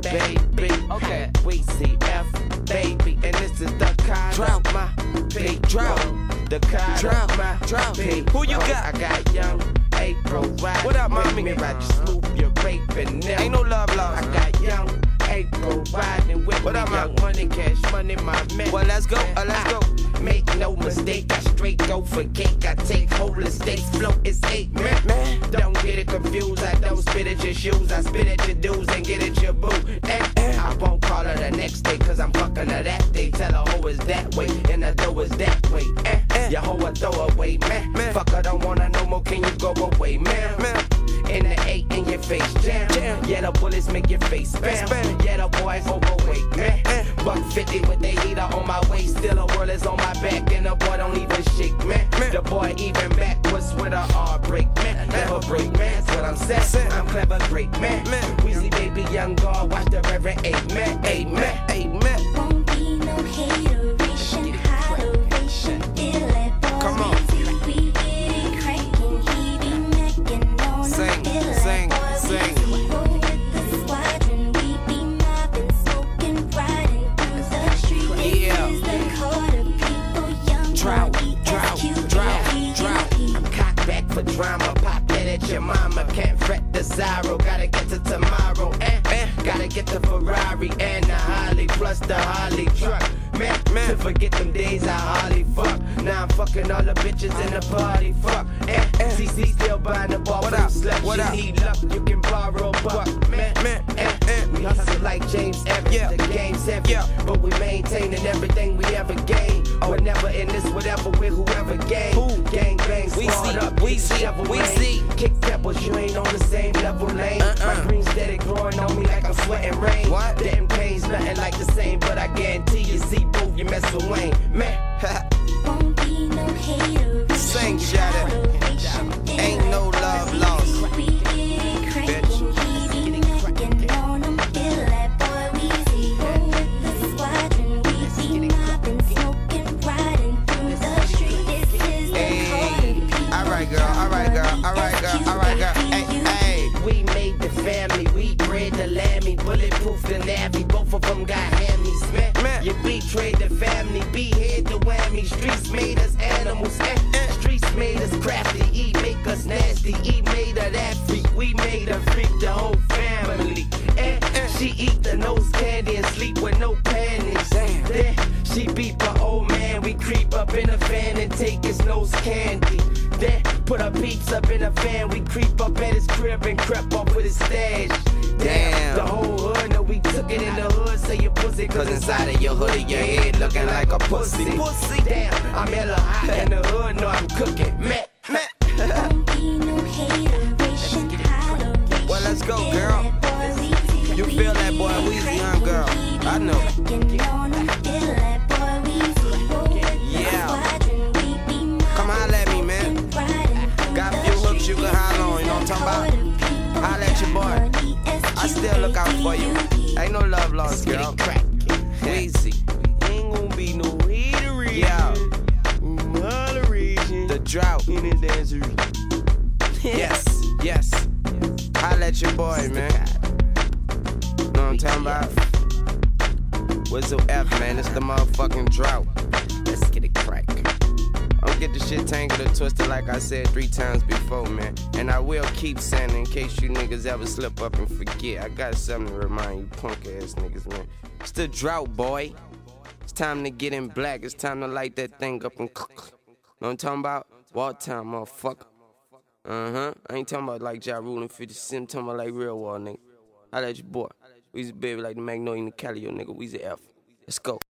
baby. Okay, we see F, baby, and this is the kind Drought. of my big Drought. The kind Drought. of my Drought. big Who you bro. got? I got young April riding What up, with mommy? me, ride your Snoop, you're raping them. Ain't no love lost. I got young April riding with What me, up, young ma? money, cash money, my man. Well, let's go. Let's go. Make no mistake, I straight go for cake. I take whole estates, flow is 8 man. Don't get it confused, I don't spit at your shoes. I spit at your dudes and get at your boo. I won't call her the next day, cause I'm fucking her that day. Tell her hoe is that way, and the dough is that way. Your hoe a throw away, man. Fuck her, don't want her no more, can you go away, man? In the 8 in your face jam. Yeah, the bullets make your face spam. Yeah, the boys overweight, man. $150 with the heater on my waist. Still a whirl is on my back, and the boy don't even shake, man. The boy even backwards with a hard break, man. Never break, man. That's what I'm saying. I'm clever, great, man. Weezy baby, young God, watch the Reverend Amen. Amen. Amen. Won't be no hateration, holleration, ill at boys. Come on. We get it cranking, he be macking on Sing, them, ill sing, at boys. sing. We roll with the squadron, we be mobbing, smoking, riding through the street. Yeah. This is the Carter people, young Drought, boy, drought, ESQ, drought, ESQ. drought. I'm cocked back for drama, pop that at your mama. Can't fret the sorrow, gotta get to tomorrow. Gotta get the Ferrari and the Harley, plus the Harley truck. Man, to forget them days I hardly fuck. Now I'm fucking all the bitches in the party, fuck. CC still buying the ball What for them up? sluts. What You up? need luck, you can borrow a buck. We hustle like James Evans, Yeah. the game's heavy. Yeah. But we maintaining everything we ever gain. We're never in this, whatever, with whoever gain. Who? Gang bang, We squad see, up, we hit see, shovel we rain. see. Kick peppers, you ain't on the same level lane. My green steady growing on me like I'm sweating rain. What? Damn pain's nothing like the same, but I guarantee you see both you mess with Wayne. Man, Won't be no hateration, Sing, shout it. holleration, ill Ain't no at love boys. lost. We get it cranking, he be macking on them, ill at boy. Weezy roll with the squadron, we be mobbing, smoking, riding through the street. This is the Hey. Carter people, Alright, girl. Alright, girl. Alright, girl. Alright, girl. Hey, hey. we made the family. We bred the lammy, bulletproof the navy. Both of them got hammies, man. You betrayed the family, behead the whammy. Streets made us animals, Streets made us crafty, E make us nasty. E made her that freak, we made her freak the whole family. She eat the nose candy and sleep with no panties. Then she beat her old man. We creep up in a van and take his nose candy. Then put her peeps up in a van. We creep up at his crib and crept up with his stash. Damn. The whole hood know we took it in the hood. Say you pussy, cause inside of your hood, your head looking like a pussy. Damn, I'm hella hot in the hood. Know I'm cooking. Man. won't be no hateration, holleration. Well, let's go, girl. You feel that boy Weezy, huh, girl? I know. Yeah. Come holla at me, man. Got a few hooks you can holler on, you know what I'm talking about? Holla at your boy. I still look out for you. Ain't no love lost, girl. Weezy. Ain't gonna be no hatery. Yeah. Holleration. The drought. In the dancery. Yes, yes. Holla at your boy, man. Know what I'm talking about? Whistle F, man. It's the motherfucking drought. Let's get it crack. I'll get the shit tangled or twisted like I said 3 times before, man. And I will keep saying it in case you niggas ever slip up and forget. I got something to remind you punk ass niggas, man. It's the drought, boy. It's time to get in black. It's time to light that thing up and know what I'm talking about? War time, motherfucker. I ain't talking about like Ja Rule and 50 Cent. I'm talking about like real war, nigga. I let your boy. Weezy baby like the Magnolia and the Calio, nigga. Weezy F. Let's go.